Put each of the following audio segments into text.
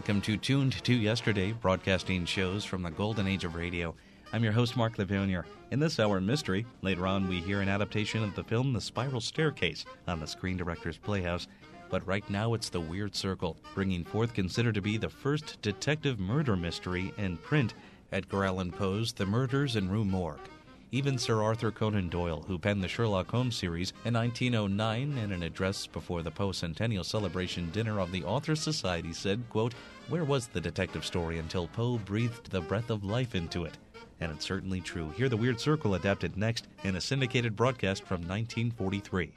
Welcome to Tuned to Yesterday, broadcasting shows from the golden age of radio. I'm your host, Mark Levonier. In this hour mystery, later on we hear an adaptation of the film The Spiral Staircase on the Screen Directors Playhouse. But right now it's The Weird Circle, bringing forth considered to be the first detective murder mystery in print, Edgar Allan Poe's The Murders in Rue Morgue. Even Sir Arthur Conan Doyle, who penned the Sherlock Holmes series in 1909, in an address before the Poe Centennial Celebration dinner of the Authors Society, said, quote, "Where was the detective story until Poe breathed the breath of life into it?" And it's certainly true. Hear The Weird Circle adapted next in a syndicated broadcast from 1943.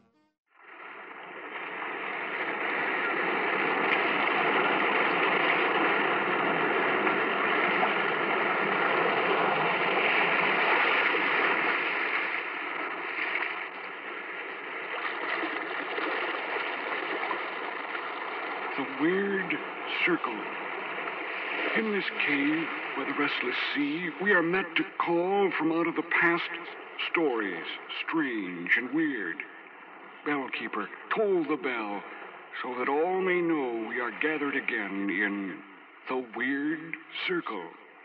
The Weird Circle. In this cave by the restless sea, we are met to call from out of the past stories, strange and weird. Bellkeeper, toll the bell, so that all may know we are gathered again in the Weird Circle.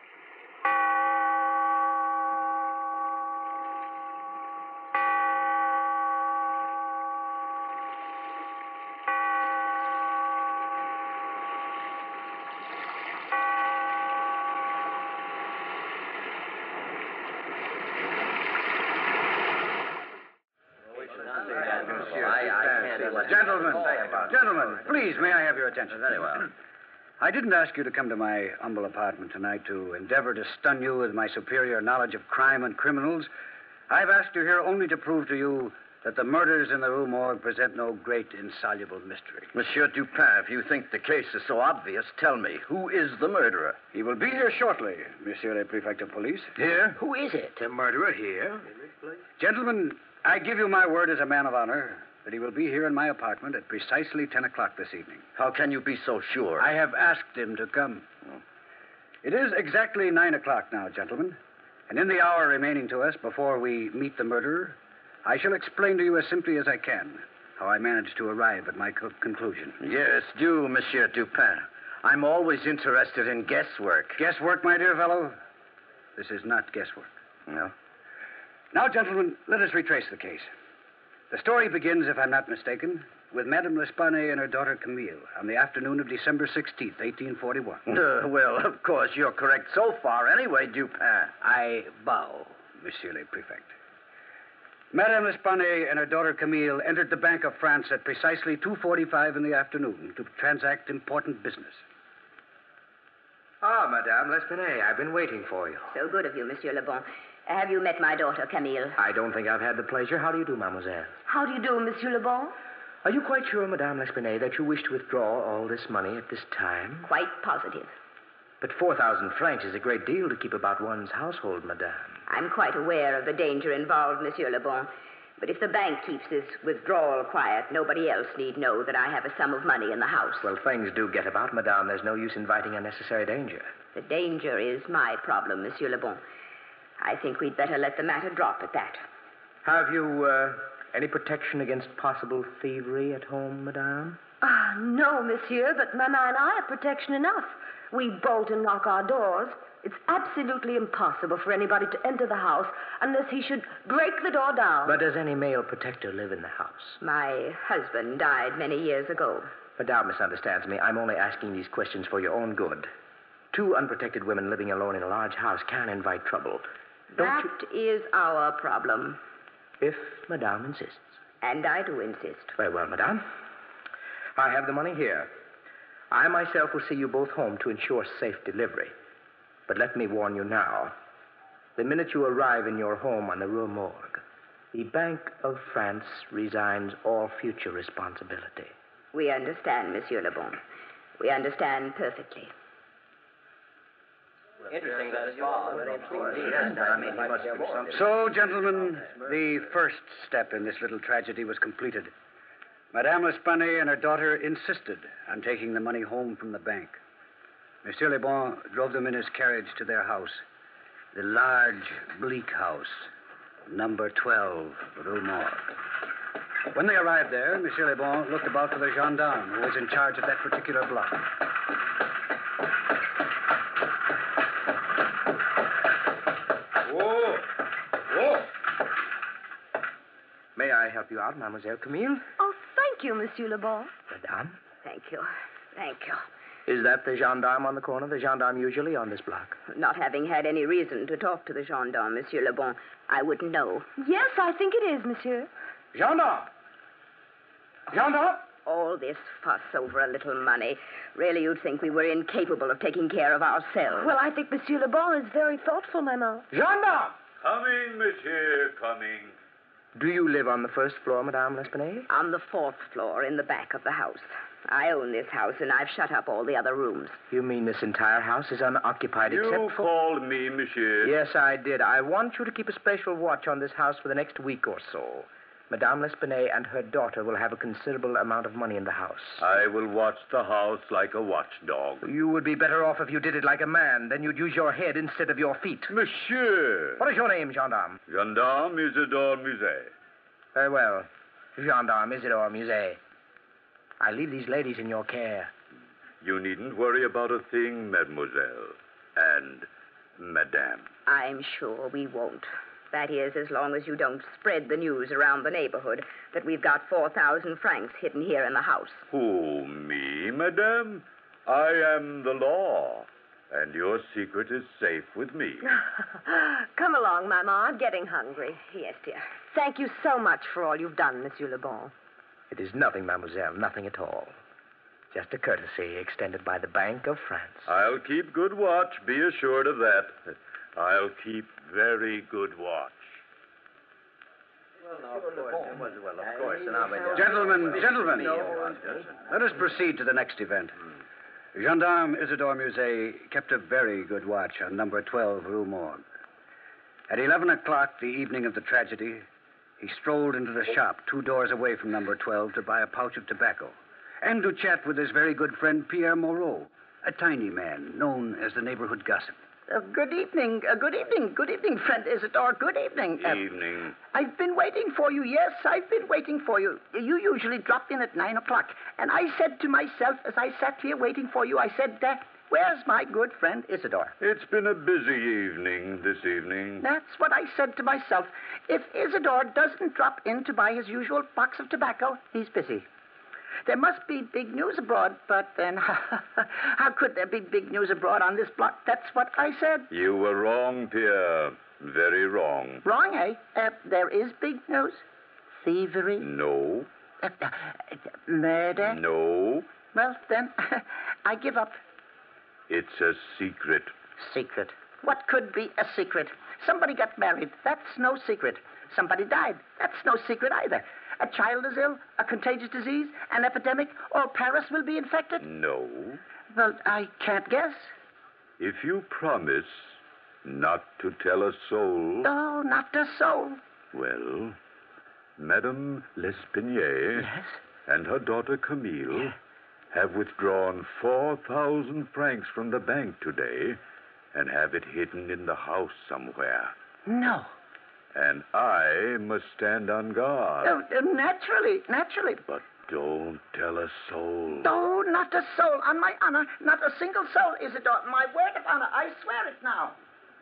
Gentlemen, please, may I have your attention? Very well. I didn't ask you to come to my humble apartment tonight to endeavor to stun you with my superior knowledge of crime and criminals. I've asked you here only to prove to you that the murders in the Rue Morgue present no great insoluble mystery. Monsieur Dupin, if you think the case is so obvious, tell me, who is the murderer? He will be here shortly, Monsieur le Prefect of Police. Here? Who is it? The murderer here? Gentlemen, I give you my word as a man of honor that he will be here in my apartment at precisely 10 o'clock this evening. How can you be so sure? I have asked him to come. It is exactly 9 o'clock now, gentlemen. And in the hour remaining to us before we meet the murderer, I shall explain to you as simply as I can how I managed to arrive at my conclusion. Yes, do, Monsieur Dupin. I'm always interested in guesswork. Guesswork, my dear fellow? This is not guesswork. No? Now, gentlemen, let us retrace the case. The story begins, if I'm not mistaken, with Madame L'Espanaye and her daughter Camille on the afternoon of December 16th, 1841. Well, of course, you're correct so far anyway, Dupin. I bow, Monsieur le Prefect. Madame L'Espanaye and her daughter Camille entered the Bank of France at precisely 2:45 in the afternoon to transact important business. Ah, Madame L'Espanaye, I've been waiting for you. So good of you, Monsieur Le Bon. Have you met my daughter, Camille? I don't think I've had the pleasure. How do you do, mademoiselle? How do you do, Monsieur Le Bon? Are you quite sure, Madame L'Espanaye, that you wish to withdraw all this money at this time? Quite positive. But 4,000 francs is a great deal to keep about one's household, madame. I'm quite aware of the danger involved, Monsieur Le Bon. But if the bank keeps this withdrawal quiet, nobody else need know that I have a sum of money in the house. Well, things do get about, madame. There's no use inviting unnecessary danger. The danger is my problem, Monsieur Le Bon. I think we'd better let the matter drop at that. Have you, any protection against possible thievery at home, madame? No, monsieur, but Mama and I have protection enough. We bolt and lock our doors. It's absolutely impossible for anybody to enter the house unless he should break the door down. But does any male protector live in the house? My husband died many years ago. Madame misunderstands me. I'm only asking these questions for your own good. Two unprotected women living alone in a large house can invite trouble. That is our problem. If Madame insists. And I do insist. Very well, Madame. I have the money here. I myself will see you both home to ensure safe delivery. But let me warn you now. The minute you arrive in your home on the Rue Morgue, the Bank of France resigns all future responsibility. We understand, Monsieur Le Bon. We understand perfectly. Interesting that as well. Very interesting. So, gentlemen, the first step in this little tragedy was completed. Madame L'Espanaye and her daughter insisted on taking the money home from the bank. Monsieur Le Bon drove them in his carriage to their house, the large, bleak house, number 12, Rue Morgue. When they arrived there, Monsieur Le Bon looked about for the gendarme who was in charge of that particular block. help you out, Mademoiselle Camille. Oh, thank you, Monsieur Le Bon. Madame? Thank you. Thank you. Is that the gendarme on the corner? The gendarme usually on this block? Not having had any reason to talk to the gendarme, Monsieur Le Bon, I wouldn't know. Yes, I think it is, Monsieur. Gendarme! Gendarme! All this fuss over a little money. Really, you'd think we were incapable of taking care of ourselves. Well, I think Monsieur Le Bon is very thoughtful, Maman. Gendarme! Coming, monsieur, coming. Do you live on the first floor, Madame L'Espanaye? On the 4th floor, in the back of the house. I own this house, and I've shut up all the other rooms. You mean this entire house is unoccupied You except for... called me, monsieur. Yes, I did. I want you to keep a special watch on this house for the next week or so. Madame L'Espanaye and her daughter will have a considerable amount of money in the house. I will watch the house like a watchdog. You would be better off if you did it like a man. Then you'd use your head instead of your feet. Monsieur. What is your name, gendarme? Gendarme Isidore Musée. Very well. Gendarme Isidore Musée. I leave these ladies in your care. You needn't worry about a thing, mademoiselle. And madame. I'm sure we won't. That is, as long as you don't spread the news around the neighborhood that we've got 4,000 francs hidden here in the house. Who, me, madame? I am the law. And your secret is safe with me. Come along, Maman. I'm getting hungry. Yes, dear. Thank you so much for all you've done, Monsieur Le Bon. It is nothing, mademoiselle, nothing at all. Just a courtesy extended by the Bank of France. I'll keep good watch, be assured of that. I'll keep very good watch. Gentlemen, let us proceed to the next event. Gendarme Isidore Musée kept a very good watch on number 12 Rue Morgue. At 11 o'clock the evening of the tragedy, he strolled into the shop 2 doors away from number 12 to buy a pouch of tobacco and to chat with his very good friend Pierre Moreau, a tiny man known as the neighborhood gossip. Good evening, friend Isidore. Good evening. Evening. I've been waiting for you. Yes, I've been waiting for you. You usually drop in at 9 o'clock. And I said to myself, as I sat here waiting for you, I said, where's my good friend Isidore? It's been a busy evening this evening. That's what I said to myself. If Isidore doesn't drop in to buy his usual box of tobacco, he's busy. There must be big news abroad, but then how could there be big news abroad on this block? That's what I said. You were wrong, Pierre. Very wrong. Wrong, eh? There is big news? Thievery? No. Murder? No. Well, then, I give up. It's a secret. Secret? What could be a secret? Somebody got married. That's no secret. Somebody died. That's no secret either. A child is ill, a contagious disease, an epidemic, or Paris will be infected? No. Well, I can't guess. If you promise not to tell a soul... No, not a soul. Well, Madame L'Espanaye Yes? and her daughter Camille have withdrawn 4,000 francs from the bank today and have it hidden in the house somewhere. No. And I must stand on guard. Naturally. But don't tell a soul. No, not a soul. On my honor, not a single soul, Isidore. My word of honor. I swear it now.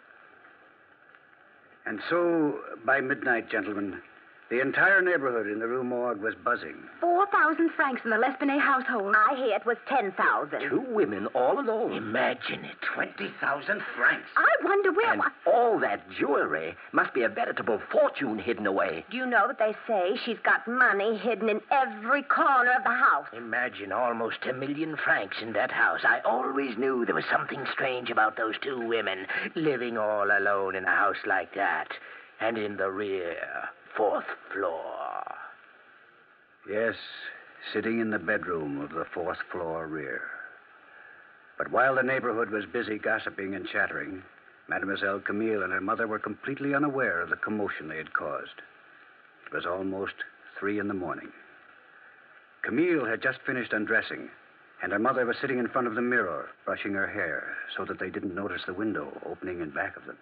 And so, by midnight, gentlemen, the entire neighborhood in the Rue Morgue was buzzing. 4,000 francs in the L'Espanaye household. I hear it was 10,000. 2 women all alone. Imagine it, 20,000 francs. I wonder where... And all that jewelry must be a veritable fortune hidden away. Do you know that they say she's got money hidden in every corner of the house? Imagine almost 1 million francs in that house. I always knew there was something strange about those 2 women living all alone in a house like that. And in the rear, 4th floor. Yes, sitting in the bedroom of the 4th floor rear. But while the neighborhood was busy gossiping and chattering, Mademoiselle Camille and her mother were completely unaware of the commotion they had caused. It was almost 3 a.m. Camille had just finished undressing, and her mother was sitting in front of the mirror, brushing her hair so that they didn't notice the window opening in back of them.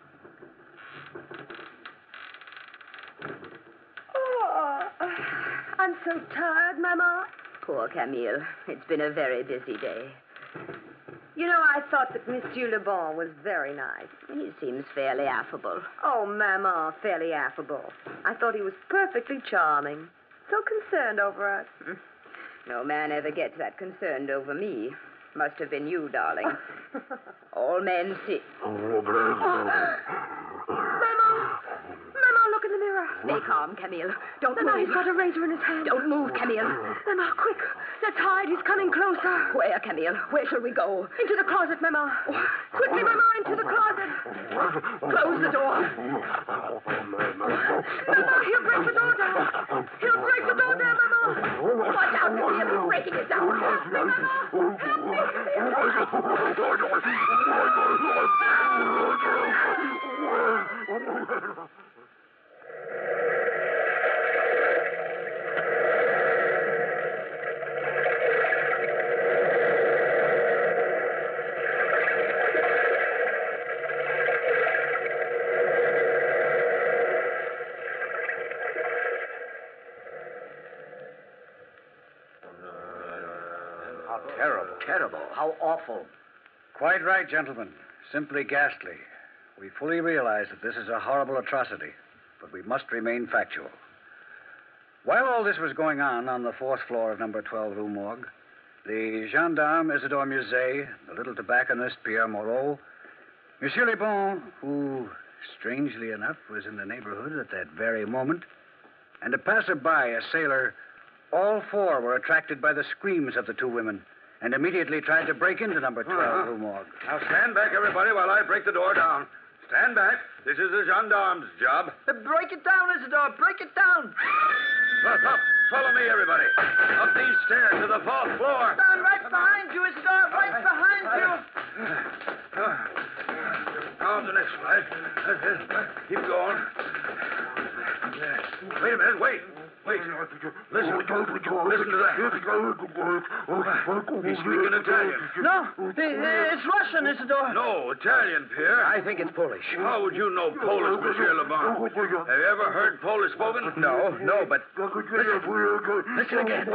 I'm so tired, Maman. Poor Camille. It's been a very busy day. You know, I thought that Monsieur Le Bon was very nice. He seems fairly affable. Oh, Maman, fairly affable. I thought he was perfectly charming. So concerned over us. No man ever gets that concerned over me. Must have been you, darling. All men see... Mama, look in the mirror. Stay calm, Camille. Don't Mama, move. he's got a razor in his hand. Don't move, Camille. Mama, quick. Let's hide. He's coming closer. Where, Camille? Where shall we go? Into the closet, Mama. Quickly, Mama, into the closet. Close the door. Mama, he'll break the door down. He'll break the door down, Mama. Watch out, Camille. He's breaking it down. Help me, Mama. Help me. How terrible. Terrible. How awful. Quite right, gentlemen. Simply ghastly. We fully realize that this is a horrible atrocity, but we must remain factual. While all this was going on the fourth floor of number 12 Rue Morgue, the gendarme Isidore Musée, the little tobacconist Pierre Moreau, Monsieur Le Bon, who, strangely enough, was in the neighborhood at that very moment, and a passerby, a sailor, all four were attracted by the screams of the two women and immediately tried to break into number 12 Rue Morgue. Now stand back, everybody, while I break the door down. Stand back. This is the gendarme's job. Break it down, Isidore. Break it down. Look up. Follow me, everybody. Up these stairs to the fourth floor. Down right behind you, Isidore. Right behind you. On the next flight. Keep going. Wait a minute. Wait. Listen to that. He's speaking Italian. No, it's Russian, Isidore. No, Italian, Pierre. I think it's Polish. How would you know Polish, Monsieur Le Bon? Have you ever heard Polish spoken? No, but... Listen again.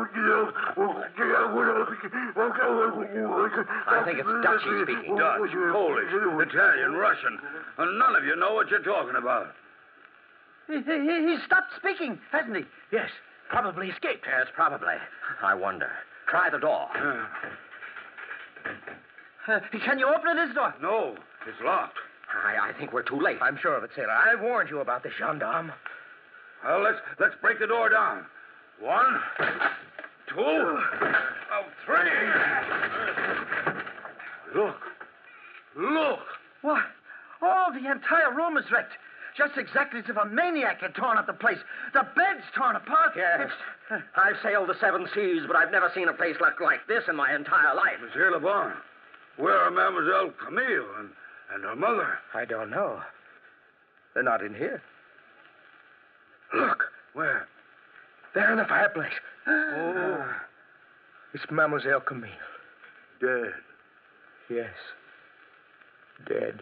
I think it's Dutch he's speaking. Dutch, Polish, Italian, Russian. And none of you know what you're talking about. He stopped speaking, hasn't he? Yes, probably escaped. Yes, probably. I wonder. Try the door. Can you open it, Isidore? No, it's locked. I think we're too late. I'm sure of it, sailor. I warned you about the gendarme. Well, let's break the door down. 1, 2, 3. Look. What? Oh, the entire room is wrecked. Just exactly as if a maniac had torn up the place. The bed's torn apart. Yes. I've sailed the 7 seas, but I've never seen a place look like this in my entire life. Monsieur Le Bon, where are Mademoiselle Camille and her mother? I don't know. They're not in here. Look. Where? There in the fireplace. Oh. It's Mademoiselle Camille. Dead. Yes. Dead.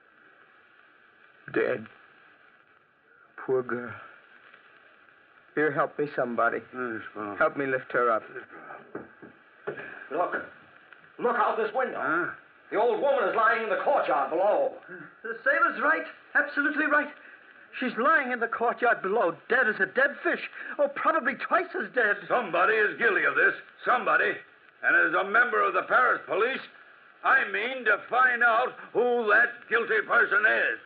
Dead. Poor girl. Here, help me, somebody. Help me lift her up. Look out this window. Huh? The old woman is lying in the courtyard below. The sailor's right. Absolutely right. She's lying in the courtyard below, dead as a dead fish. Oh, probably twice as dead. Somebody is guilty of this. Somebody. And as a member of the Paris police, I mean to find out who that guilty person is.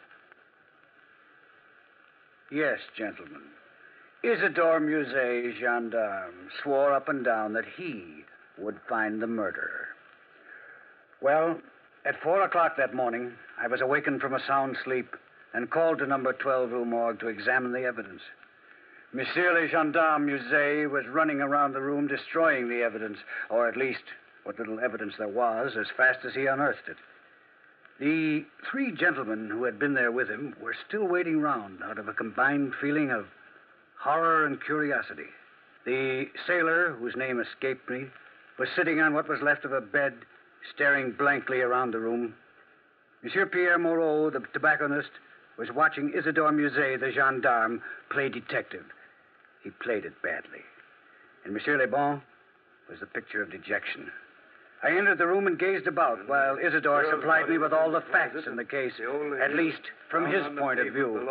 Yes, gentlemen. Isidore Musée, gendarme, swore up and down that he would find the murderer. Well, at 4 o'clock that morning, I was awakened from a sound sleep and called to number 12 Rue Morgue to examine the evidence. Monsieur le Gendarme Musée was running around the room destroying the evidence, or at least what little evidence there was, as fast as he unearthed it. The 3 gentlemen who had been there with him were still waiting round out of a combined feeling of horror and curiosity. The sailor, whose name escaped me, was sitting on what was left of a bed, staring blankly around the room. Monsieur Pierre Moreau, the tobacconist, was watching Isidore Musée, the gendarme, play detective. He played it badly. And Monsieur Le Bon was the picture of dejection. I entered the room and gazed about while Isidore supplied me with all the facts in the case, at least from his point of view.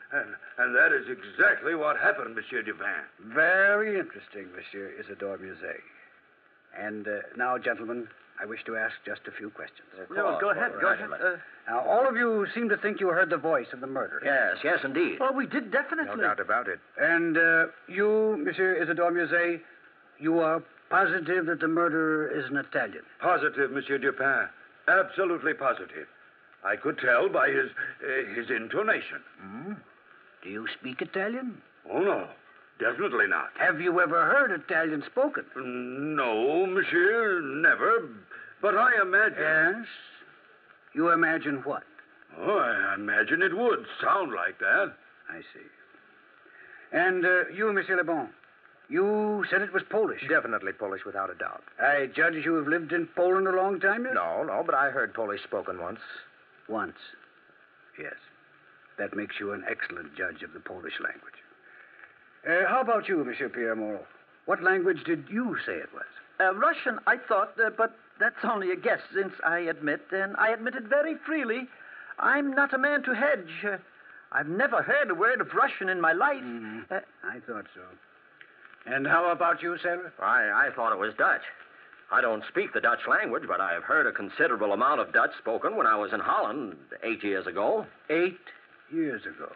And that is exactly what happened, Monsieur Dupin. Very interesting, Monsieur Isidore Musée. And now, gentlemen, I wish to ask just a few questions. No, go ahead. Now, all of you seem to think you heard the voice of the murderer. Yes, indeed. Well, we did definitely. No doubt about it. And you, Monsieur Isidore Musée, you are positive that the murderer is an Italian? Positive, Monsieur Dupin. Absolutely positive. I could tell by his intonation. Do you speak Italian? Oh, no. Definitely not. Have you ever heard Italian spoken? No, monsieur, never. But I imagine... Yes? You imagine what? Oh, I imagine it would sound like that. I see. And you, Monsieur Lebon, you said it was Polish. Definitely Polish, without a doubt. I judge you have lived in Poland a long time yet? No, but I heard Polish spoken once. Once. Yes. That makes you an excellent judge of the Polish language. How about you, Monsieur Pierre Moreau? What language did you say it was? Russian, I thought, but that's only a guess, since I admit, and I admit it very freely, I'm not a man to hedge. I've never heard a word of Russian in my life. I thought so. And how about you, Sailor? I thought it was Dutch. I don't speak the Dutch language, but I've heard a considerable amount of Dutch spoken when I was in Holland 8 years ago. 8 years ago.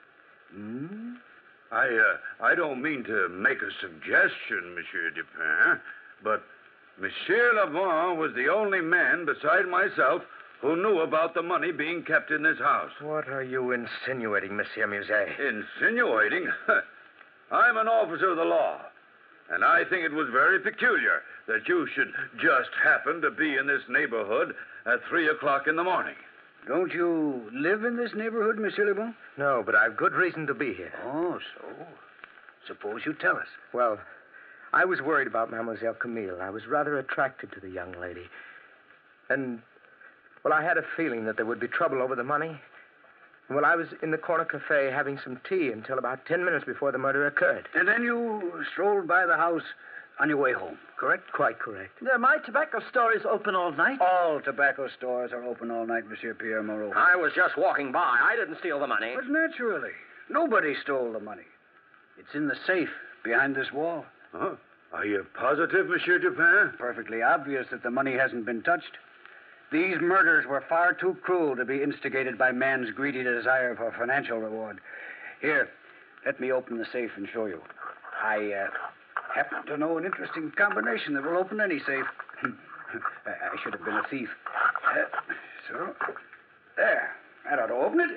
I don't mean to make a suggestion, Monsieur Dupin, but Monsieur Lebon was the only man beside myself who knew about the money being kept in this house. What are you insinuating, Monsieur Musée? Insinuating? I'm an officer of the law, and I think it was very peculiar that you should just happen to be in this neighborhood at 3 o'clock in the morning. Don't you live in this neighborhood, Monsieur Lebon? No, but I've good reason to be here. Oh, so? Suppose you tell us. Well, I was worried about Mademoiselle Camille. I was rather attracted to the young lady. And, well, I had a feeling that there would be trouble over the money. Well, I was in the corner cafe having some tea until about 10 minutes before the murder occurred. And then you strolled by the house on your way home, correct? Quite correct. My tobacco store is open all night. All tobacco stores are open all night, Monsieur Pierre Moreau. I was just walking by. I didn't steal the money. But naturally. Nobody stole the money. It's in the safe behind this wall. Huh? Are you positive, Monsieur Dupin? Perfectly obvious that the money hasn't been touched. These murders were far too cruel to be instigated by man's greedy desire for financial reward. Here, let me open the safe and show you. I happen to know an interesting combination that will open any safe. I should have been a thief. So, there. That ought to open it.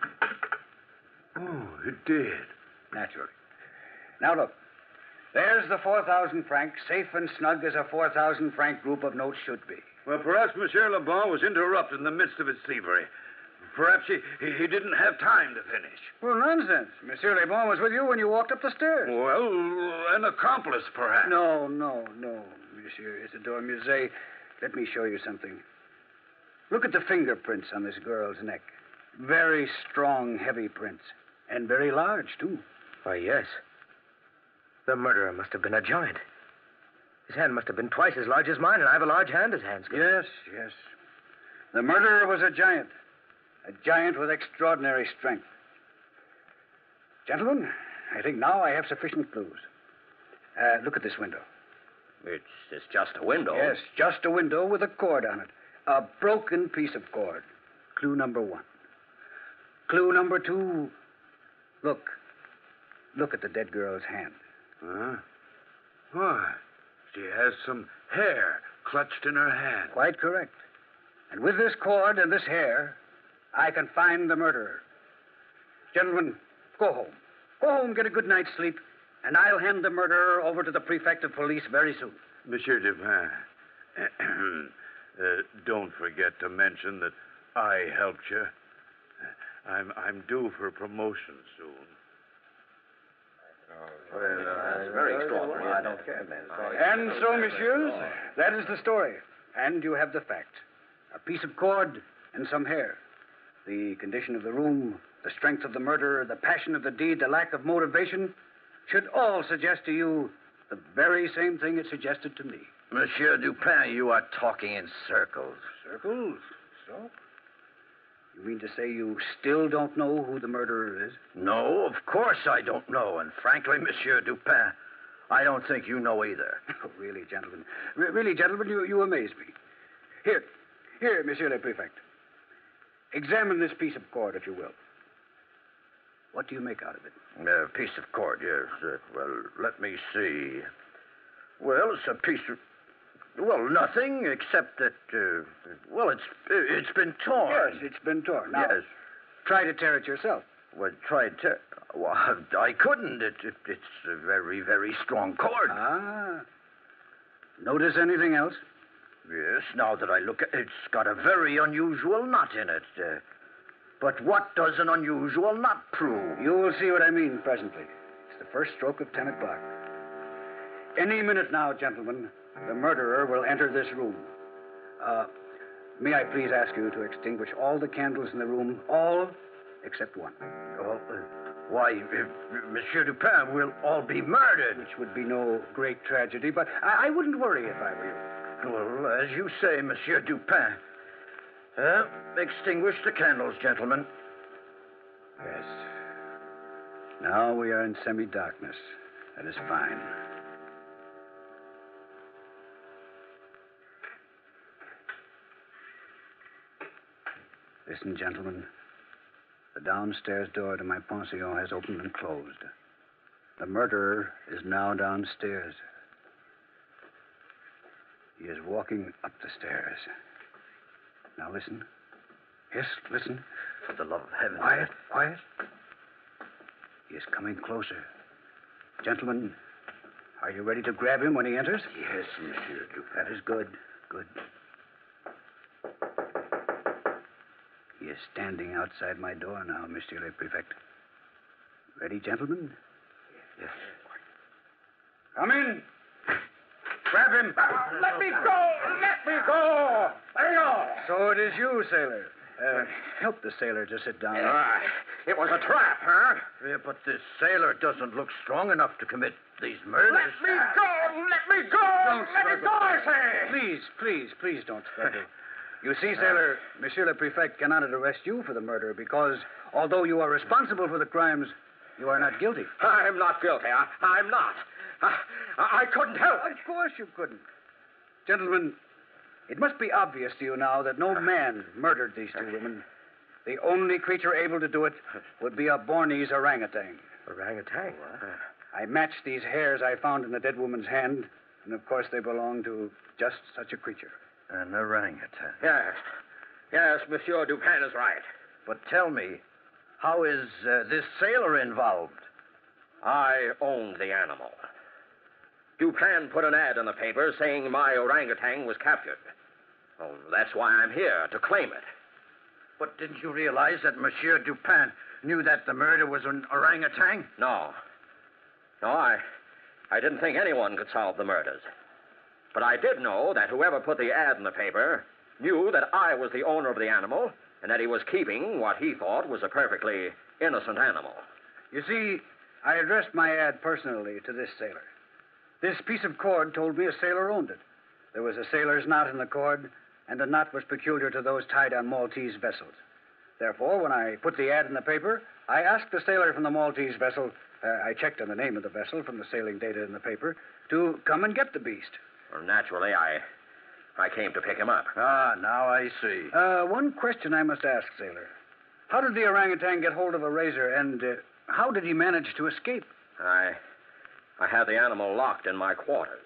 Oh, it did. Naturally. Now, look. There's the 4,000 francs, safe and snug as a 4,000 franc group of notes should be. Well, perhaps Monsieur Lebon was interrupted in the midst of his thievery. Perhaps he didn't have time to finish. Well, nonsense. Monsieur Lebon was with you when you walked up the stairs. Well, an accomplice, perhaps. No, Monsieur Isidore Musée. Let me show you something. Look at the fingerprints on this girl's neck. Very strong, heavy prints. And very large, too. Why, yes. The murderer must have been a giant. His hand must have been twice as large as mine, and I have a large hand as hands go. Yes. The murderer was a giant. A giant with extraordinary strength. Gentlemen, I think now I have sufficient clues. Look at this window. It's just a window. Yes, just a window with a cord on it. A broken piece of cord. Clue number 1. Clue number 2. Look at the dead girl's hand. Huh? Why, she has some hair clutched in her hand. Quite correct. And with this cord and this hair, I can find the murderer. Gentlemen, go home. Go home, get a good night's sleep, and I'll hand the murderer over to the prefect of police very soon. Monsieur Dupin, don't forget to mention that I helped you. I'm due for promotion soon. That's very extraordinary. I don't care, man. And so, messieurs, that is the story. And you have the facts. A piece of cord and some hair. The condition of the room, the strength of the murderer, the passion of the deed, the lack of motivation should all suggest to you the very same thing it suggested to me. Monsieur Dupin, you are talking in circles. Circles? So? You mean to say you still don't know who the murderer is? No, of course I don't know. And frankly, Monsieur Dupin, I don't think you know either. Oh, really, gentlemen. Really, gentlemen, you amaze me. Here, Monsieur le Prefect. Examine this piece of cord, if you will. What do you make out of it? A piece of cord, yes. Well, let me see. Well, it's a piece of... Well, nothing except that, it's been torn. Yes, it's been torn. Now, yes. Try to tear it yourself. Well, well, I couldn't. It's a very, very strong cord. Ah. Notice anything else? Yes, now that I look at it, it's got a very unusual knot in it. But what does an unusual knot prove? You will see what I mean presently. It's the first stroke of 10 o'clock. Any minute now, gentlemen, the murderer will enter this room. May I please ask you to extinguish all the candles in the room, all except one. Why, Monsieur Dupin, we'll all be murdered. Which would be no great tragedy, but I wouldn't worry if I were you. Well, as you say, Monsieur Dupin. Extinguish the candles, gentlemen. Yes. Now we are in semi-darkness. That is fine. Listen, gentlemen. The downstairs door to my pension has opened and closed. The murderer is now downstairs. He is walking up the stairs. Now listen. Yes, listen. For the love of heaven. Quiet, quiet. He is coming closer. Gentlemen, are you ready to grab him when he enters? Yes, Monsieur Dupin. That is good. Good. He is standing outside my door now, Monsieur le Prefect. Ready, gentlemen? Yes. Come in. Grab him. Let me go! Let me go! Let me go! So it is you, sailor. Help the sailor to sit down. It was a trap, huh? Yeah, but this sailor doesn't look strong enough to commit these murders. Let me go! Let me go! Let me go, I say! Please don't struggle. You see, sailor, Monsieur le Prefect cannot arrest you for the murder because, although you are responsible for the crimes, you are not guilty. I'm not guilty. I'm not. I couldn't help it. Of course you couldn't. Gentlemen, it must be obvious to you now that no man murdered these two women. The only creature able to do it would be a Bornese orangutan. Orangutan? I matched these hairs I found in the dead woman's hand, and of course they belong to just such a creature. An orangutan. Yes, Monsieur Dupin is right. But tell me, how is this sailor involved? I owned the animal. Dupin put an ad in the paper saying my orangutan was captured. Well, that's why I'm here, to claim it. But didn't you realize that Monsieur Dupin knew that the murder was an orangutan? No, I didn't think anyone could solve the murders. But I did know that whoever put the ad in the paper knew that I was the owner of the animal and that he was keeping what he thought was a perfectly innocent animal. You see, I addressed my ad personally to this sailor. This piece of cord told me a sailor owned it. There was a sailor's knot in the cord, and the knot was peculiar to those tied on Maltese vessels. Therefore, when I put the ad in the paper, I asked the sailor from the Maltese vessel, I checked on the name of the vessel from the sailing data in the paper, to come and get the beast. Well, naturally, I came to pick him up. Ah, now I see. One question I must ask, sailor. How did the orangutan get hold of a razor, and how did he manage to escape? I had the animal locked in my quarters.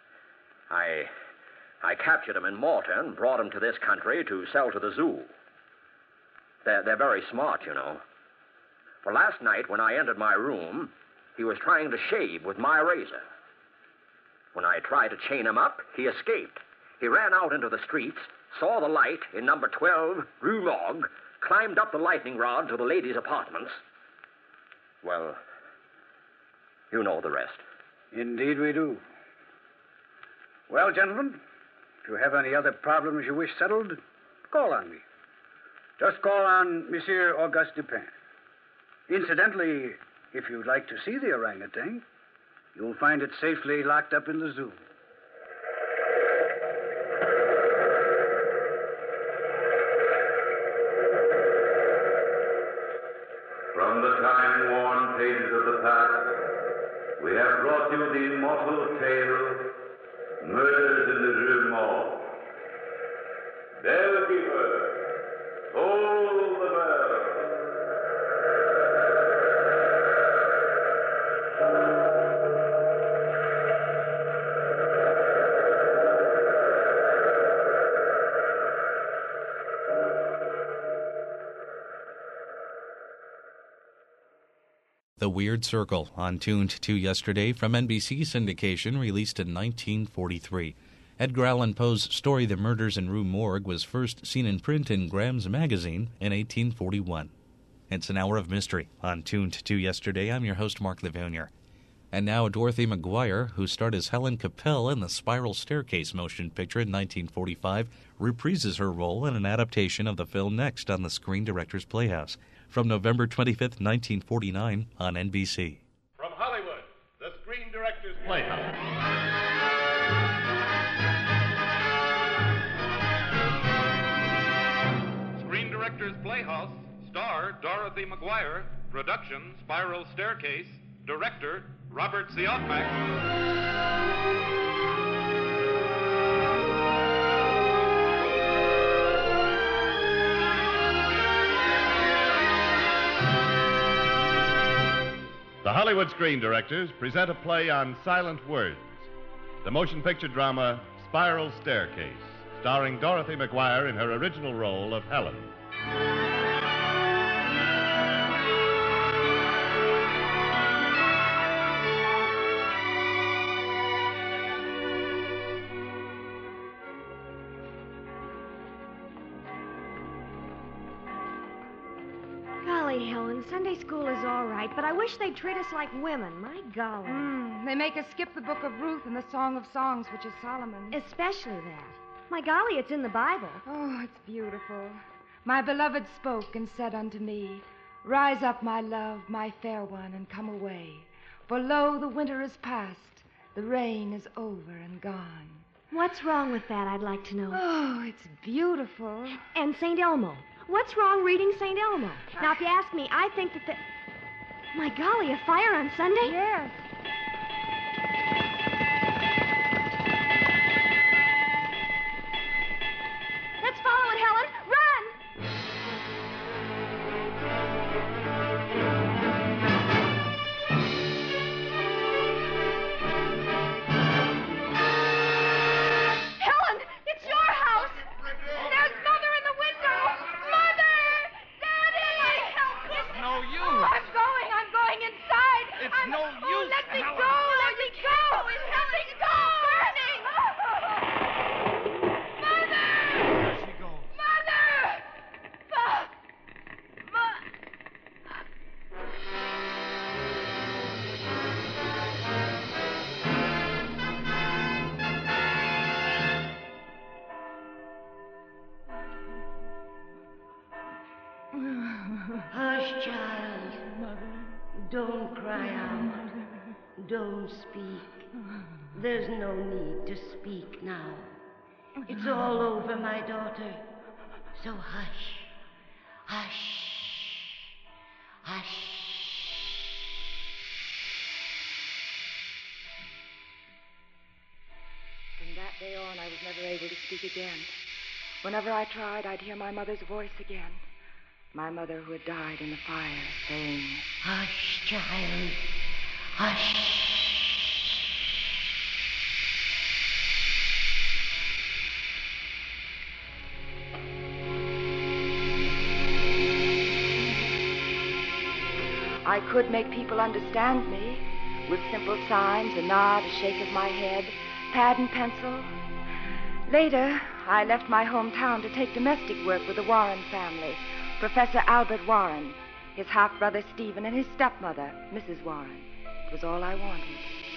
I captured him in Malta and brought him to this country to sell to the zoo. They're very smart, you know. For last night, when I entered my room, he was trying to shave with my razor. When I tried to chain him up, he escaped. He ran out into the streets, saw the light in number 12, Rue Morgue, climbed up the lightning rod to the ladies' apartments. Well, you know the rest. Indeed we do. Well, gentlemen, if you have any other problems you wish settled, call on me. Just call on Monsieur Auguste Dupin. Incidentally, if you'd like to see the orangutan, you'll find it safely locked up in the zoo. have brought you the immortal tale, Murders in the Rue Morgue. Bellkeeper, toll the bell. The Weird Circle, on Tuned to Yesterday from NBC syndication, released in 1943. Edgar Allan Poe's story The Murders in Rue Morgue was first seen in print in Graham's Magazine in 1841. It's an hour of mystery on Tuned to Yesterday. I'm your host, Mark Livonier. And now Dorothy McGuire, who starred as Helen Capel in the Spiral Staircase motion picture in 1945, reprises her role in an adaptation of the film next on the Screen Directors Playhouse. From November 25th, 1949, on NBC. From Hollywood, the Screen Directors Playhouse. Screen Directors Playhouse, star Dorothy McGuire, production Spiral Staircase, director Robert Siodmak. The Hollywood Screen Directors present a play on silent words. The motion picture drama Spiral Staircase, starring Dorothy McGuire in her original role of Helen. Golly, Helen, Sunday school is all right, but I wish they'd treat us like women. My golly. They make us skip the book of Ruth and the Song of Songs, which is Solomon. Especially that. My golly, it's in the Bible. Oh, it's beautiful. My beloved spoke and said unto me, Rise up, my love, my fair one, and come away. For lo, the winter is past, the rain is over and gone. What's wrong with that, I'd like to know. Oh, it's beautiful. And St. Elmo. What's wrong reading St. Elmo? Now, if you ask me, I think that My golly, a fire on Sunday? Yes. Let's follow it, Helen. Run! Helen, it's your house. There's Mother in the window. Mother! Daddy! Help me. It's no use. Oh, I'm going inside. It's no use, Let me Helen. go. Let me go. Let me go. Burning. Mother! There she goes. Mother! Hush, child. Don't cry out. Don't speak. There's no need to speak now. It's all over, my daughter. So hush. Hush. Hush. From that day on, I was never able to speak again. Whenever I tried, I'd hear my mother's voice again. My mother who had died in the fire, saying, Hush, child. Hush. I could make people understand me with simple signs, a nod, a shake of my head, pad and pencil. Later, I left my hometown to take domestic work with the Warren family. Professor Albert Warren, his half-brother Stephen, and his stepmother, Mrs. Warren. It was all I wanted.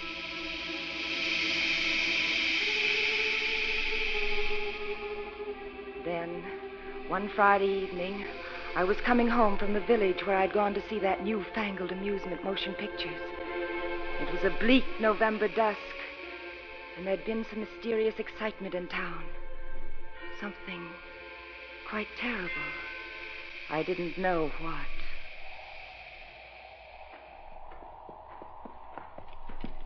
Then, one Friday evening, I was coming home from the village where I'd gone to see that newfangled amusement motion pictures. It was a bleak November dusk, and there'd been some mysterious excitement in town. Something quite terrible. I didn't know what.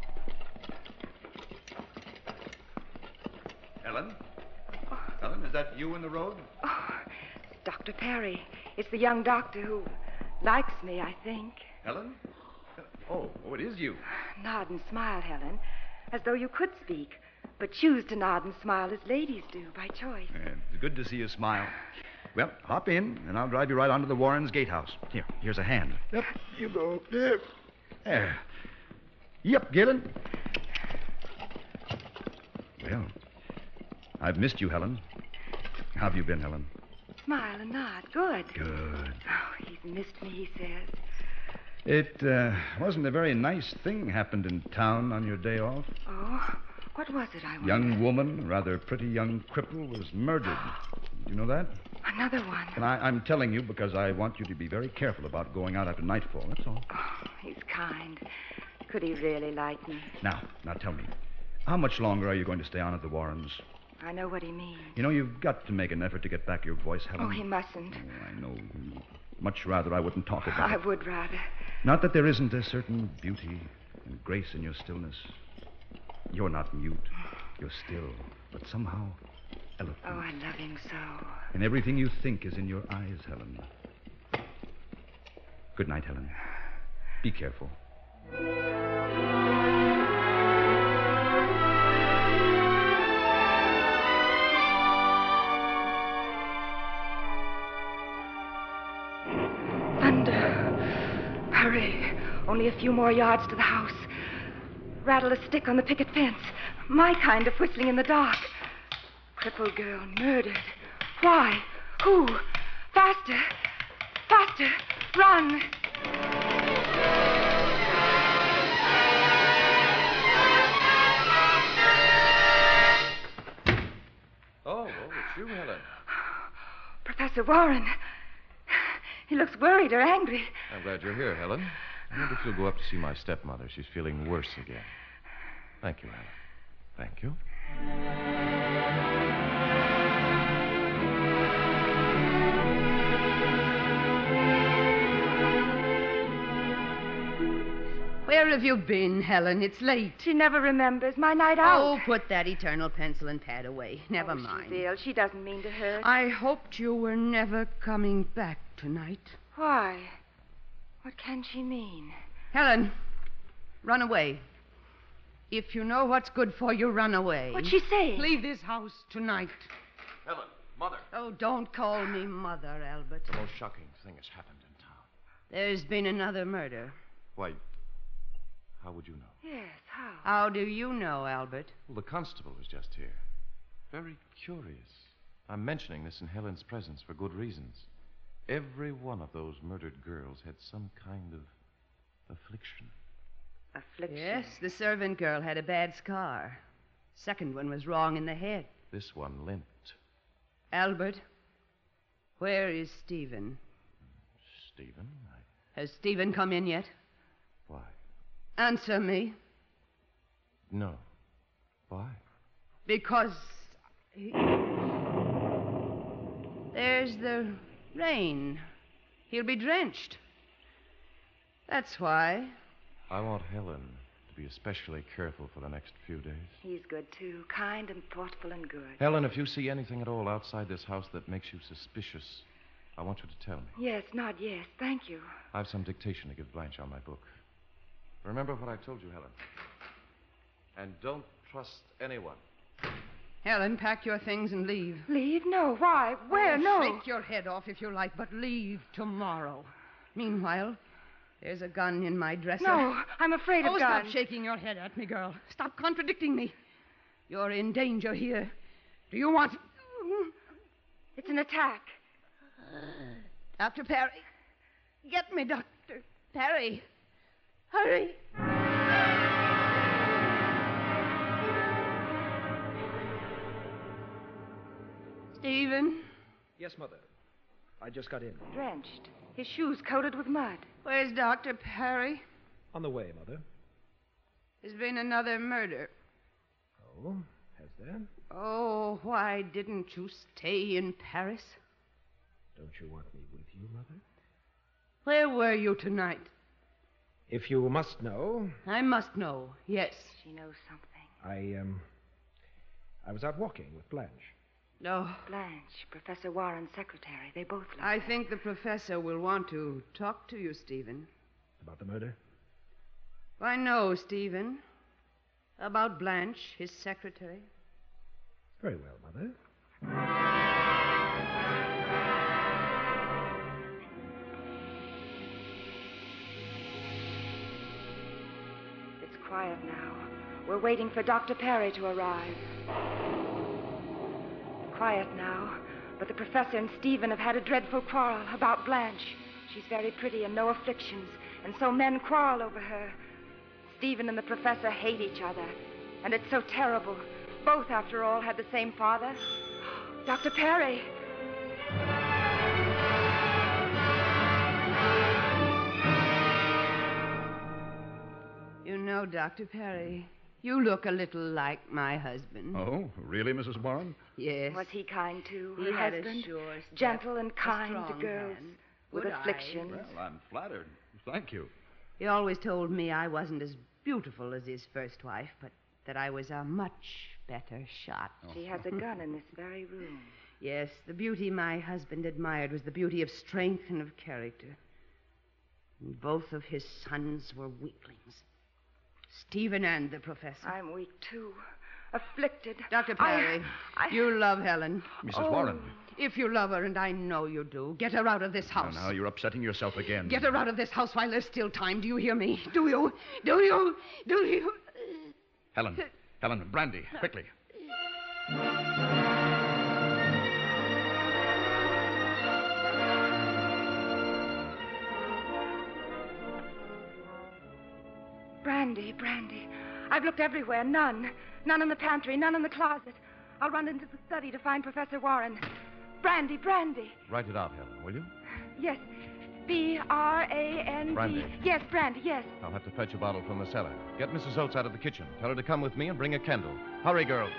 Helen? Helen, is that you in the road? Oh, Dr. Perry. It's the young doctor who likes me, I think. Helen? Oh, it is you. Nod and smile, Helen, as though you could speak, but choose to nod and smile as ladies do by choice. It's good to see you smile. Well, hop in, and I'll drive you right onto the Warrens' gatehouse. Here's a hand. Yep, you go. Yep. There. Yep, Galen. Well, I've missed you, Helen. How have you been, Helen? Smile and nod. Good. Good. Oh, he's missed me, he says. It wasn't a very nice thing happened in town on your day off. Oh, what was it, I wonder? Young woman, rather pretty young cripple, was murdered. Do you know that? Another one. And I'm telling you because I want you to be very careful about going out after nightfall, that's all. Oh, he's kind. Could he really like me? Now tell me. How much longer are you going to stay on at the Warrens? I know what he means. You know, you've got to make an effort to get back your voice, Helen. Oh, he mustn't. Oh, I know. Much rather I wouldn't talk about it. I would rather. Not that there isn't a certain beauty and grace in your stillness. You're not mute. You're still, but somehow eloquent. Oh, I love him so. And everything you think is in your eyes, Helen. Good night, Helen. Be careful. Hurry. Only a few more yards to the house. Rattle a stick on the picket fence. My kind of whistling in the dark. Crippled girl murdered. Why? Who? Faster. Faster. Run. Oh, it's you, Helen. Professor Warren. He looks worried or angry. I'm glad you're here, Helen. I wonder if you'll go up to see my stepmother. She's feeling worse again. Thank you, Helen. Thank you. Where have you been, Helen? It's late. She never remembers my night out. Oh, put that eternal pencil and pad away. Never mind. She's ill. She doesn't mean to hurt. I hoped you were never coming back tonight. Why? What can she mean? Helen, run away. If you know what's good for you, run away. What's she saying? Leave this house tonight. Helen, Mother. Oh, don't call me Mother, Albert. The most shocking thing has happened in town. There's been another murder. Why, how would you know? Yes, how? How do you know, Albert? Well, the constable was just here. Very curious. I'm mentioning this in Helen's presence for good reasons. Every one of those murdered girls had some kind of affliction. Affliction? Yes, the servant girl had a bad scar. Second one was wrong in the head. This one limped. Albert, where is Stephen? Stephen? Has Stephen come in yet? Why? Answer me. No. Why? Because there's the rain. He'll be drenched. That's why. I want Helen to be especially careful for the next few days. He's good, too. Kind and thoughtful and good. Helen, if you see anything at all outside this house that makes you suspicious, I want you to tell me. Yes, not yes. Thank you. I have some dictation to give Blanche on my book. Remember what I told you, Helen. And don't trust anyone. Helen, pack your things and leave. Leave? No. Why? Where? No. Shake your head off if you like, but leave tomorrow. Meanwhile, there's a gun in my dresser. No, I'm afraid of guns. Stop shaking your head at me, girl. Stop contradicting me. You're in danger here. Do you want... It's an attack. Dr. Perry. Get me, Dr. Perry. Hurry. Stephen? Yes, Mother. I just got in. Drenched. His shoes coated with mud. Where's Dr. Perry? On the way, Mother. There's been another murder. Oh, has there? Oh, why didn't you stay in Paris? Don't you want me with you, Mother? Where were you tonight? If you must know... I must know, yes. She knows something. I was out walking with Blanche. No. Blanche, Professor Warren's secretary. They both left. I think the professor will want to talk to you, Stephen. About the murder? Why, no, Stephen. About Blanche, his secretary. Very well, Mother. It's quiet now. We're waiting for Dr. Perry to arrive. Quiet now, but the professor and Stephen have had a dreadful quarrel about Blanche. She's very pretty and no afflictions, and so men quarrel over her. Stephen and the professor hate each other, and it's so terrible. Both, after all, had the same father. Dr. Perry! You know, Dr. Perry, you look a little like my husband. Oh, really, Mrs. Warren? Yes. Was he kind to He her had a husband? sure step, Gentle and a kind to strong girls hand, with good afflictions. eyes. Well, I'm flattered. Thank you. He always told me I wasn't as beautiful as his first wife, but that I was a much better shot. She has a gun in this very room. Yes, the beauty my husband admired was the beauty of strength and of character. And both of his sons were weaklings. Stephen and the professor. I'm weak, too. Afflicted. Dr. Perry, you love Helen. Mrs. Warren. If you love her, and I know you do, get her out of this house. Now, you're upsetting yourself again. Get her out of this house while there's still time. Do you hear me? Do you? Do you? Do you? Helen, brandy, quickly. Brandy. I've looked everywhere. None. None in the pantry, none in the closet. I'll run into the study to find Professor Warren. Brandy. Write it out, Helen, will you? Yes. B-R-A-N-D. Brandy. Yes, brandy, yes. I'll have to fetch a bottle from the cellar. Get Mrs. Oates out of the kitchen. Tell her to come with me and bring a candle. Hurry, girl.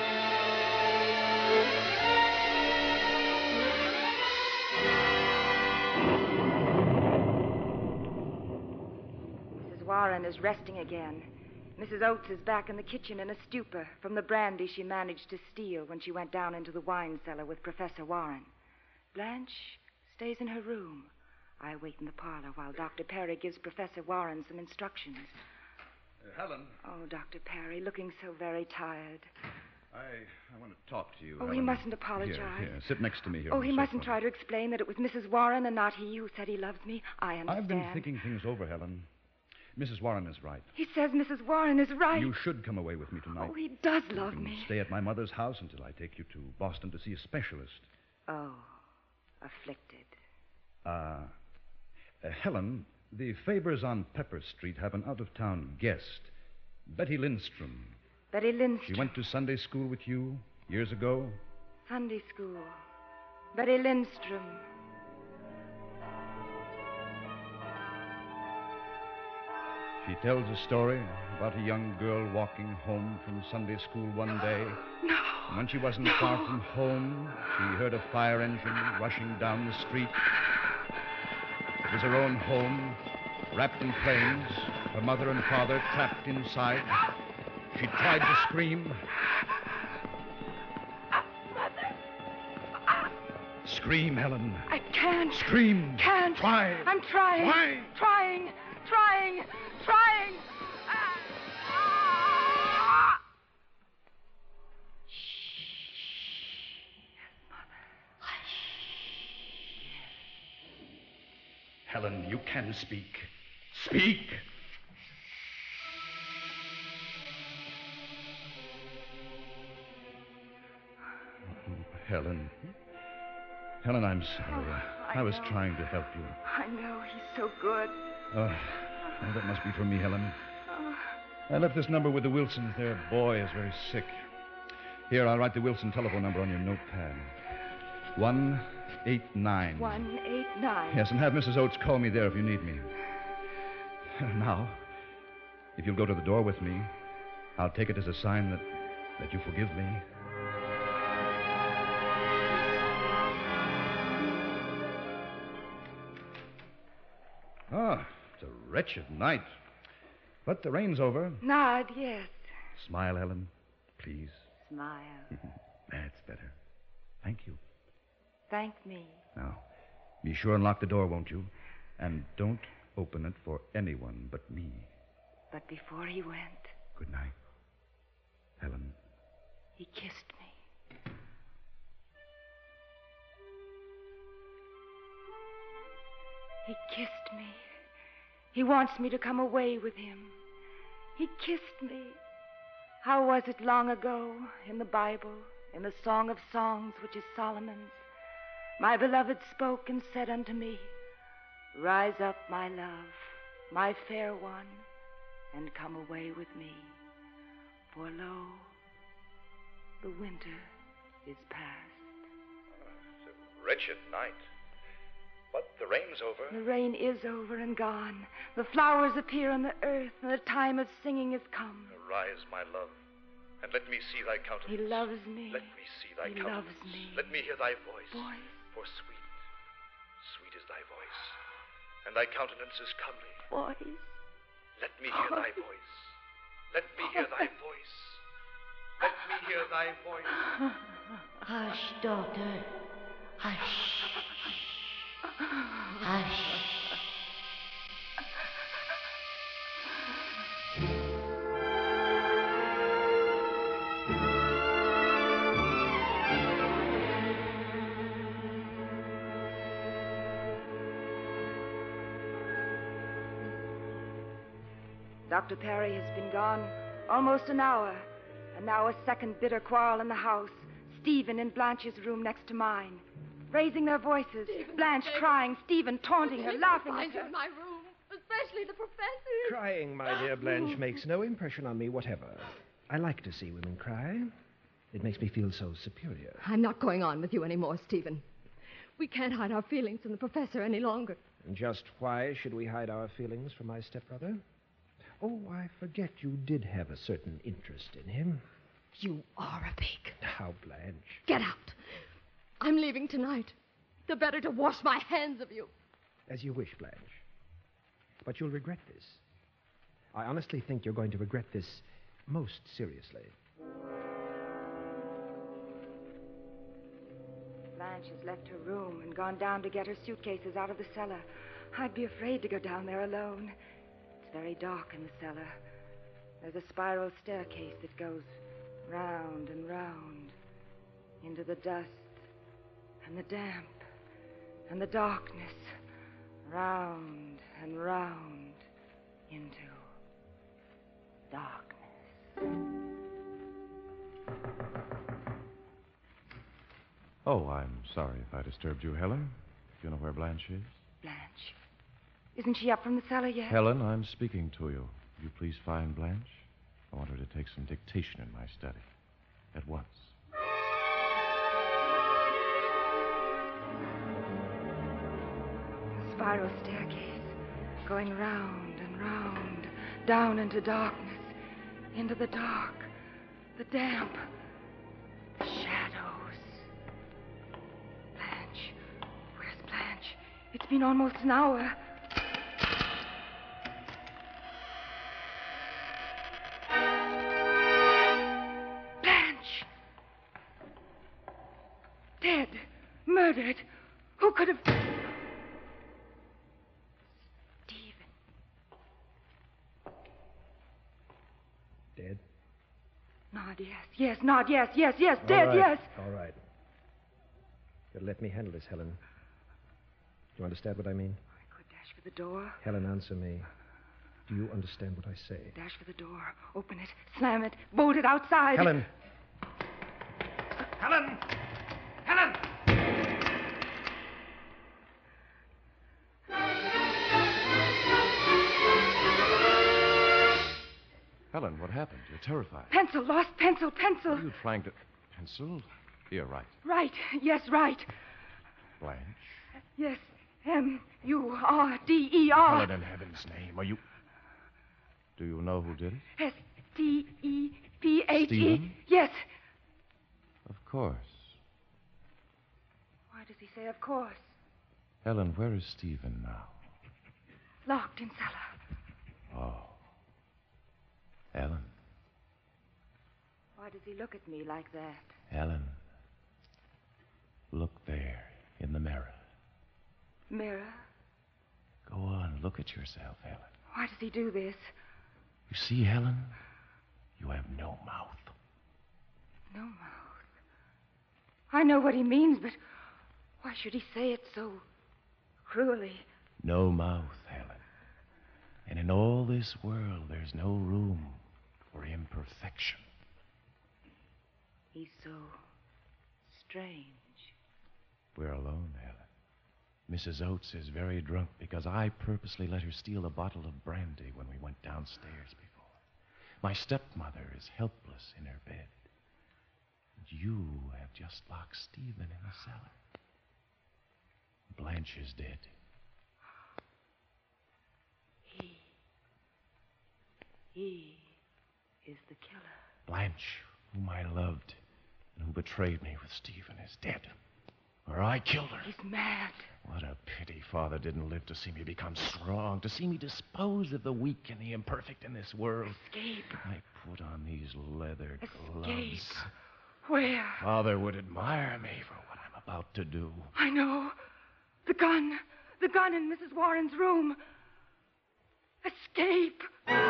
Mrs. Warren is resting again. Mrs. Oates is back in the kitchen in a stupor from the brandy she managed to steal when she went down into the wine cellar with Professor Warren. Blanche stays in her room. I wait in the parlor while Dr. Perry gives Professor Warren some instructions. Helen. Oh, Dr. Perry, looking so very tired. I want to talk to you. Oh, Helen. he mustn't apologize. Here, sit next to me here. Oh, on he the mustn't sofa. try to explain that it was Mrs. Warren and not he who said he loves me. I understand. I've been thinking things over, Helen. Mrs. Warren is right. He says Mrs. Warren is right. You should come away with me tonight. Oh, he does love You can me. stay at my mother's house until I take you to Boston to see a specialist. Oh, afflicted. Helen, the Fabers on Pepper Street have an out-of-town guest, Betty Lindstrom. Betty Lindstrom. She went to Sunday school with you years ago. Sunday school. Betty Lindstrom. She tells a story about a young girl walking home from Sunday school one day. No. And when she wasn't far from home, she heard a fire engine rushing down the street. It was her own home, wrapped in flames, her mother and father trapped inside. She tried to scream. Scream, Helen. I can't. Scream. Can't. Try. I'm trying. Try. Trying. Helen, you can speak. Speak! Helen. Helen, I'm sorry. I was trying to help you. I know. He's so good. Oh, that must be for me, Helen. Oh. I left this number with the Wilsons. Their boy is very sick. Here, I'll write the Wilson telephone number on your notepad. 189. 189. Yes, and have Mrs. Oates call me there if you need me. Now, if you'll go to the door with me, I'll take it as a sign that you forgive me. Ah, it's a wretched night. But the rain's over. Nod, yes. Smile, Helen, please. Smile. That's better. Thank you. Thank me. Now, be sure and lock the door, won't you? And don't open it for anyone but me. But before he went, Good night, Helen. he kissed me. He kissed me. He wants me to come away with him. He kissed me. How was it long ago in the Bible, in the Song of Songs, which is Solomon's? My beloved spoke and said unto me, Rise up, my love, my fair one, and come away with me. For lo, the winter is past. It's a wretched night. But the rain's over. The rain is over and gone. The flowers appear on the earth, and the time of singing is come. Arise, my love, and let me see thy countenance. He loves me. Let me see thy He countenance. loves me. Let me hear thy voice. Voice. For sweet, sweet is thy voice, and thy countenance is comely. Voice. Let me hear thy voice. Let me hear thy voice. Let me hear thy voice. Hush, daughter. Hush. Hush. Dr. Perry has been gone almost an hour, and now a second bitter quarrel in the house. Stephen in Blanche's room next to mine, raising their voices. Stephen, Blanche baby. crying, Stephen taunting her, laughing at Find you her. in my room, especially the professor. Crying, my dear Blanche, makes no impression on me whatever. I like to see women cry. It makes me feel so superior. I'm not going on with you anymore, Stephen. We can't hide our feelings from the professor any longer. And just why should we hide our feelings from my stepbrother? Oh, I forget you did have a certain interest in him. You are a pig. How, Blanche? Get out. I'm leaving tonight. The better to wash my hands of you. As you wish, Blanche. But you'll regret this. I honestly think you're going to regret this most seriously. Blanche has left her room and gone down to get her suitcases out of the cellar. I'd be afraid to go down there alone. It's very dark in the cellar. There's a spiral staircase that goes round and round into the dust and the damp and the darkness, round and round into darkness. Oh, I'm sorry if I disturbed you, Helen. Do you know where Blanche is? Blanche. Isn't she up from the cellar yet? Helen, I'm speaking to you. Will you please find Blanche? I want her to take some dictation in my study. At once. The spiral staircase, going round and round, down into darkness, into the dark, the damp, the shadows. Blanche. Where's Blanche? It's been almost an hour. Blanche! Dead. Murdered. Who could have... Dead? Nod, yes. Yes, Nod, yes, yes, yes. All Dead, right. yes. All right. You'll let me handle this, Helen. Do you understand what I mean? Dash for the door. Helen, answer me. Do you understand what I say? Dash for the door. Open it. Slam it. Bolt it outside. Helen! Helen! Helen! Helen, what happened? You're terrified. Pencil. Lost pencil. Pencil. You flanked it. Pencil? You're right. Right. Yes, right. Blanche. Yes. M-U-R-D-E-R. Helen, in heaven's name, are you... Do you know who did it? S-T-E-P-H-E. Stephen? Yes. Of course. Why does he say of course? Helen, where is Stephen now? Locked in cellar. Oh. Helen. Why Why does he look at me like that? Helen, look there in the mirror. Mirror? Go on, look at yourself, Helen. Why does he do this? You see, Helen, you have no mouth. No mouth. I know what he means, but why should he say it so cruelly? No mouth, Helen. And in all this world, there's no room for imperfection. He's so strange. We're alone, Helen. Mrs. Oates is very drunk because I purposely let her steal a bottle of brandy when we went downstairs before. My stepmother is helpless in her bed. And you have just locked Stephen in the cellar. Blanche is dead. He is the killer. Blanche, whom I loved and who betrayed me with Stephen, is dead. Or I killed her. He's mad. What a pity Father didn't live to see me become strong, to see me dispose of the weak and the imperfect in this world. Escape. I put on these leather gloves. Escape. Where? Father would admire me for what I'm about to do. I know. The gun. The gun in Mrs. Warren's room. Escape.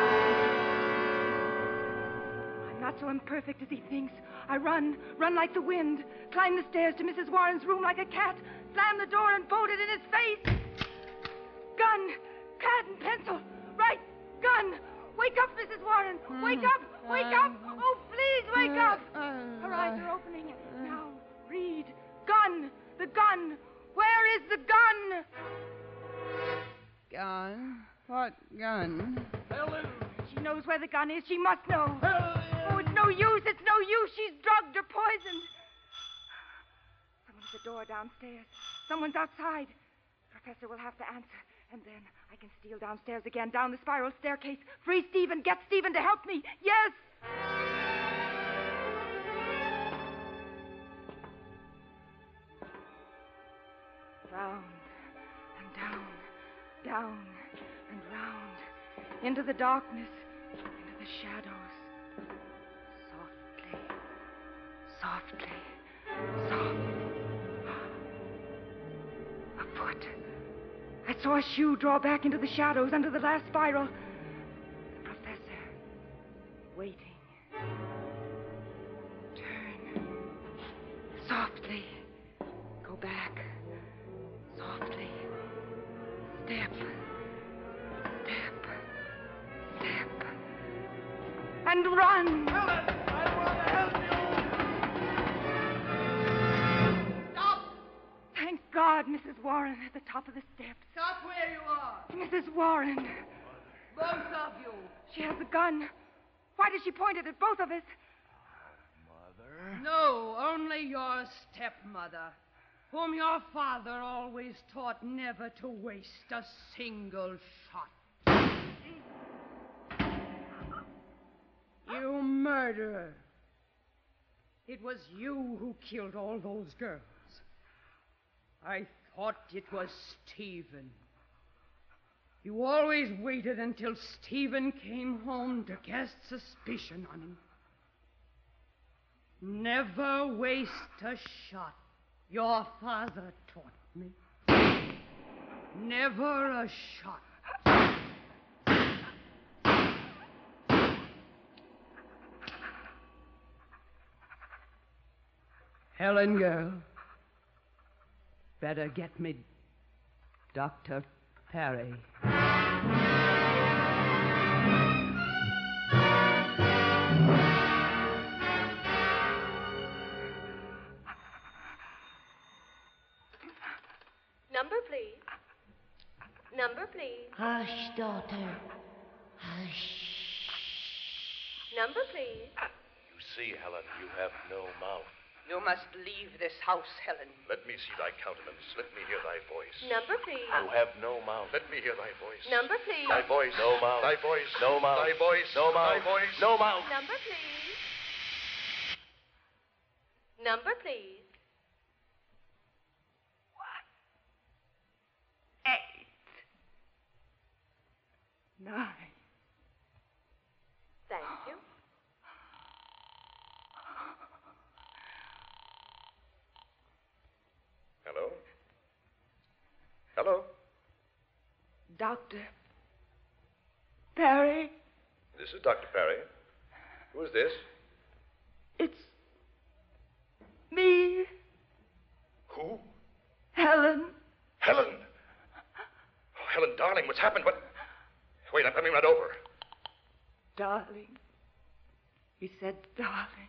I'm not so imperfect as he thinks. I run like the wind, climb the stairs to Mrs. Warren's room like a cat, slam the door and bolt it in his face. Gun, pad and pencil, right, gun. Wake up, Mrs. Warren. Wake up, wake up. Oh, please wake up. Her eyes are opening. Now, read. Gun, the gun. Where is the gun? Gun? What gun? Helen. She knows where the gun is. She must know. Helen. Oh, it's no use. It's no use. She's drugged or poisoned. Someone's at the door downstairs. Someone's outside. The professor will have to answer. And then I can steal downstairs again, down the spiral staircase. Free Stephen. Get Stephen to help me. Yes. Round and down, down and round, into the darkness, into the shadows. Softly, softly. A foot. I saw a shoe draw back into the shadows under the last spiral. The professor, waiting. Turn. Softly. Go back. Softly. Step. Step. Step. And run! Helen, I want to help you! Stop! Thank God, Mrs. Warren at the top of the steps. Stop where you are. Mrs. Warren. Both of you. She has a gun. Why does she point it at both of us? Mother? No, only your stepmother, whom your father always taught never to waste a single shot. You murderer. It was you who killed all those girls. I thought it was Stephen. You always waited until Stephen came home to cast suspicion on him. Never waste a shot. Your father taught me. Never a shot. Helen, girl, better get me Dr. Perry. Number, please. Number, please. Hush, daughter. Hush. Number, please. You see, Helen, you have no mouth. You must leave this house, Helen. Let me see thy countenance. Let me hear thy voice. Number, please. You have no mouth. Let me hear thy voice. Number, please. Thy voice. No mouth. Thy voice. No mouth. Thy voice. No mouth. Thy voice. No mouth. Number, please. Number, please. 1, 8, 9. Thank you. Hello? Doctor. Perry. This is Dr. Perry. Who is this? It's me. Who? Helen. Helen! Oh, Helen, darling, what's happened? What? Wait, let me run over. Darling. He said darling.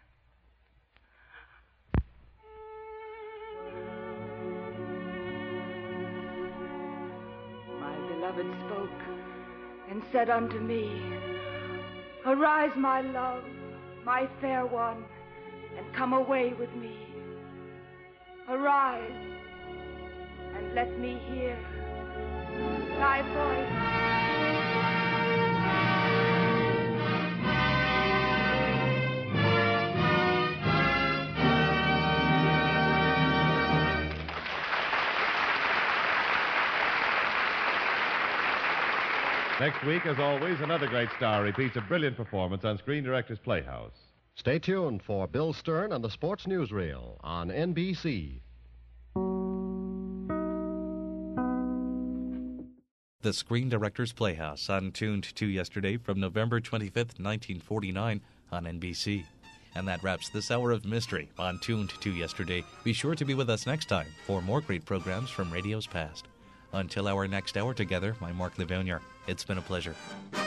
My beloved spoke and said unto me, Arise, my love, my fair one, and come away with me. Arise, and let me hear thy voice. Next week, as always, another great star repeats a brilliant performance on Screen Directors Playhouse. Stay tuned for Bill Stern and the Sports Newsreel on NBC. The Screen Directors Playhouse on Tuned to Yesterday from November 25th, 1949 on NBC. And that wraps this hour of mystery on Tuned to Yesterday. Be sure to be with us next time for more great programs from radio's past. Until our next hour together, I'm Mark Livonier. It's been a pleasure.